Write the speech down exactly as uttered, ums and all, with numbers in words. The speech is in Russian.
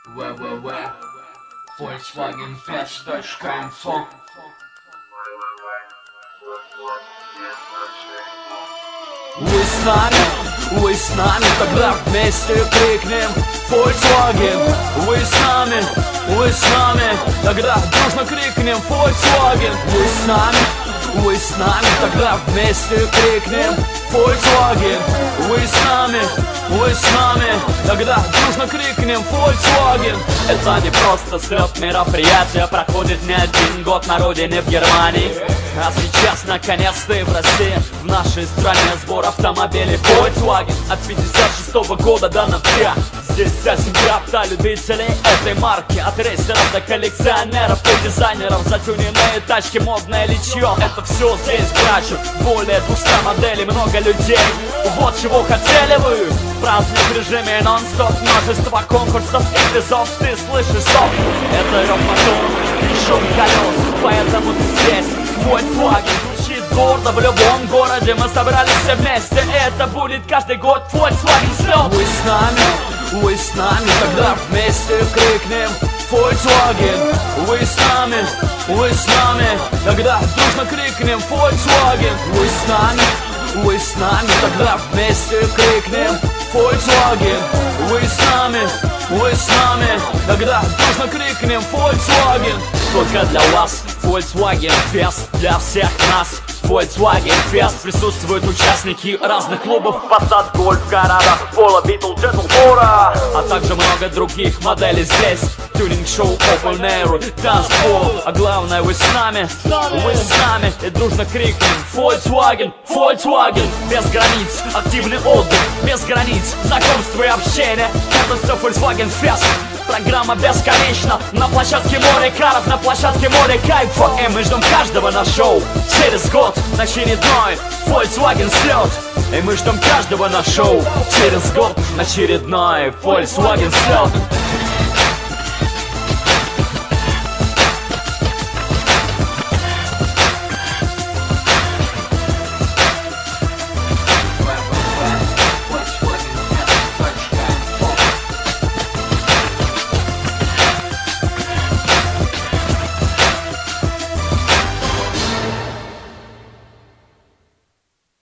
вэ вэ вэ точка фольксваген фест точка инфо. Вы с нами, вы с нами, тогда вместе крикнем Volkswagen. Вы с нами, вы с нами, тогда дружно крикнем Volkswagen. Вы с нами, вы с нами, тогда вместе крикнем Volkswagen. Вы с нами, вы с нами, тогда дружно крикнем Volkswagen. Это не просто слет мероприятие, проходит не один год на родине в Германии. А сейчас наконец-то и в России, в нашей стране сбор автомобилей Volkswagen. От пятьдесят шестого года до ноября здесь вся семья любителей этой марки. От рейсеров до коллекционеров и дизайнеров, затюненные тачки, модное личье. Это все здесь прячут, более двухсот моделей, много людей. Вот чего хотели вы, праздник в режиме нон-стоп. Множество конкурсов и призов, ты слышишь стоп. Это рёв мотора и шум колес, поэтому ты здесь. Volkswagen звучит гордо в любом городе. Мы собрались все вместе, и это будет каждый год Volkswagen слет. Вы с нами, вы с нами, тогда вместе крикнем Volkswagen. Вы с нами, вы с нами, тогда дружно крикнем Volkswagen. Вы с нами, вы с нами, тогда вместе крикнем Volkswagen. Вы с нами, вы с нами, тогда дружно крикнем Volkswagen. Только для вас Volkswagen Fest, для всех нас Volkswagen Fest. Присутствуют участники разных клубов: Passat, Golf, Corrado, Polo, Beetle, Jettle, Bora, а также много других моделей здесь. Тюнинг-шоу, Open Air, танцпол. А главное, вы с нами, вы с нами, и дружно крикнем Volkswagen, Volkswagen. Без границ, активный отдых, без границ, знакомство и общение. Это все Volkswagen Fest. Программа бесконечна. На площадке море каров, на площадке море кайфа. И мы ждем каждого на шоу через год, на очередной Volkswagen слет. И мы ждем каждого на шоу через год, на очередной Volkswagen слет.